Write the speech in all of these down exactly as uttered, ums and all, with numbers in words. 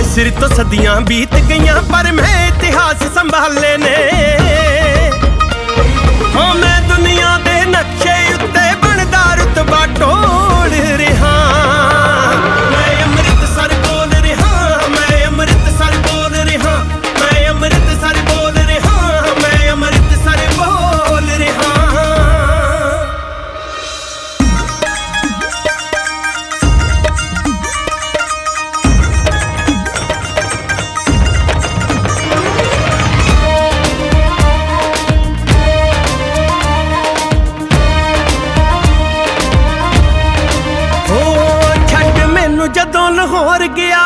सिर तो सदियां बीत गईयां पर मैं इतिहास संभाले ने। हाँ मैं दुनिया दे नक्शे उत्ते बनदा रुतबा टोल रहा। मैं अमृतसर बोल रहा, मैं अमृतसर बोल रहा, मैं अमृतसर बोल रहा, मैं अमृतसर बोल रहा। जदों लाहौर गया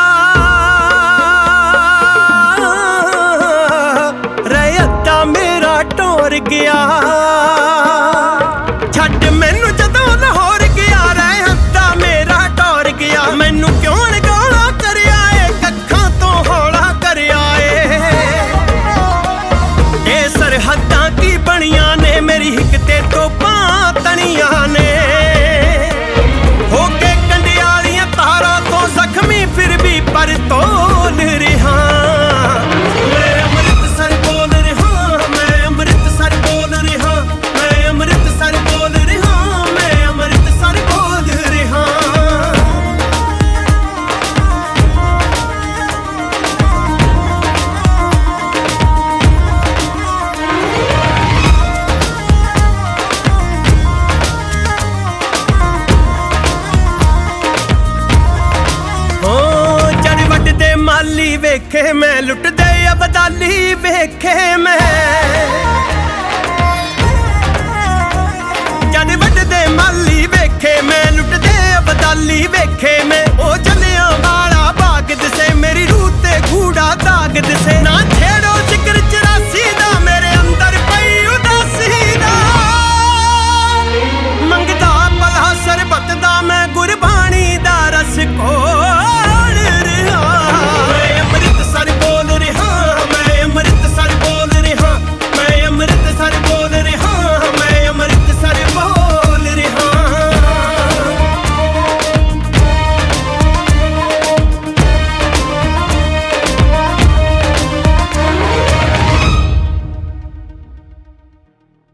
रैयता मेरा टोर गया। छड्ड मैनू जदों लाहौर गया रैयता मेरा टोर गया। मैनू क्यों गाला कर आए कखां तो हौला कर आए। ये सरहदां की बनियां ने मेरी हिक ते तोपां तनियां ने। जख्मी फिर भी पर तोल रहा। मैं अमृतसर बोल रहा, मैं अमृतसर बोल रहा, मैं अमृतसर बोल रहा, मैं अमृतसर बोल रहा। माली वेखे मैं लुट दे अबदाली वेखे मैं। जद वट दे माली वेखे मैं लुट दे अबदाली वेखे मैं। ओ जलियां वाला बाग दिसे मेरी रूह ते कूड़ा दाग दिसे।